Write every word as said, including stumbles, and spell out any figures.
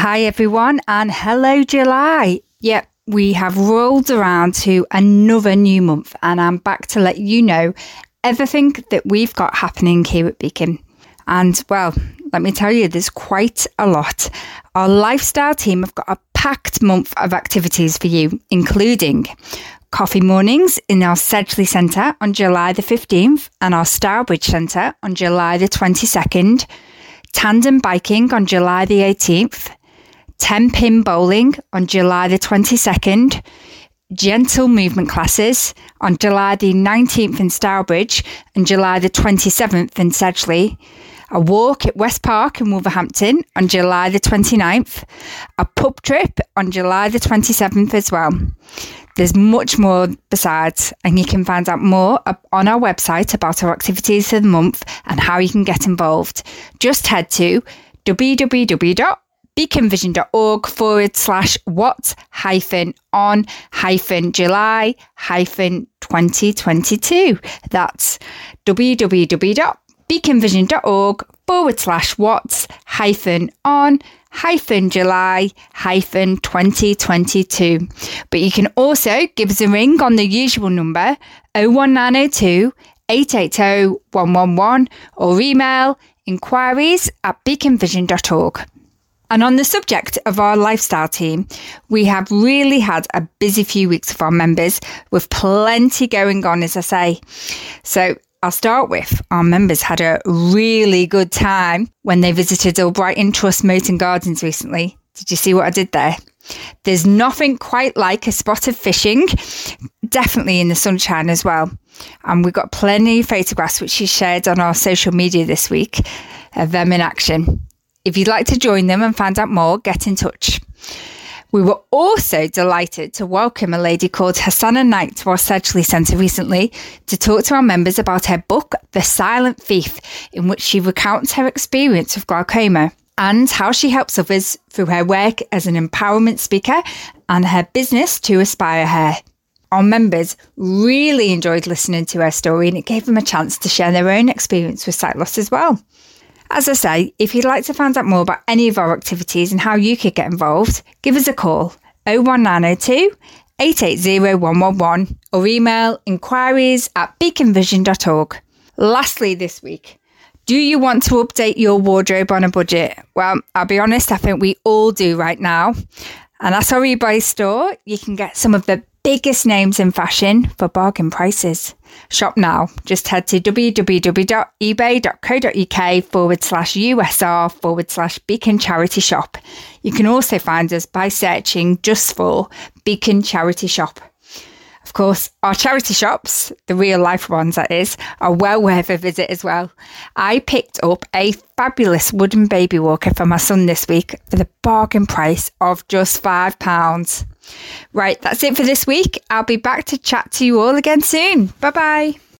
Hi everyone, and hello July. Yep, we have rolled around to another new month, and I'm back to let you know everything that we've got happening here at Beacon. And well, let me tell you, there's quite a lot. Our lifestyle team have got a packed month of activities for you, including coffee mornings in our Sedgley Centre on July the fifteenth and our Stourbridge Centre on July the twenty-second, tandem biking on July the eighteenth, ten-pin bowling on July the twenty-second, gentle movement classes on July the nineteenth in Stourbridge and July the twenty-seventh in Sedgley, a walk at West Park in Wolverhampton on July the twenty-ninth, a pub trip on July the twenty-seventh as well. There's much more besides, and you can find out more on our website about our activities for the month and how you can get involved. Just head to www.beaconvision.org forward slash what hyphen on hyphen July hyphen 2022. That's www.beaconvision.org forward slash what hyphen on hyphen July hyphen 2022. But you can also give us a ring on the usual number oh one nine oh two, eight eight oh, one one one or email inquiries at beaconvision dot org. And on the subject of our lifestyle team, we have really had a busy few weeks for our members with plenty going on, as I say. So I'll start with our members had a really good time when they visited Albrighton Trust Moaton Gardens recently. Did you see what I did there? There's nothing quite like a spot of fishing, definitely in the sunshine as well. And we've got plenty of photographs which she shared on our social media this week of them in action. If you'd like to join them and find out more, get in touch. We were also delighted to welcome a lady called Hosanna Knight to our Sedgley Centre recently to talk to our members about her book, The Silent Thief, in which she recounts her experience with glaucoma and how she helps others through her work as an empowerment speaker and her business To Aspire Hair. Our members really enjoyed listening to her story, and it gave them a chance to share their own experience with sight loss as well. As I say, if you'd like to find out more about any of our activities and how you could get involved, give us a call oh one nine oh two, eight eight oh, one one one or email inquiries at beaconvision dot org. Lastly this week, do you want to update your wardrobe on a budget? Well, I'll be honest, I think we all do right now. And at our eBay store, you can get some of the biggest names in fashion for bargain prices. Shop now. Just head to www.ebay.co.uk forward slash USR forward slash Beacon Charity Shop. You can also find us by searching just for Beacon Charity Shop. Of course, our charity shops, the real life ones that is, are well worth a visit as well. I picked up a fabulous wooden baby walker for my son this week for the bargain price of just five pounds. Right, that's it for this week. I'll be back to chat to you all again soon. Bye bye.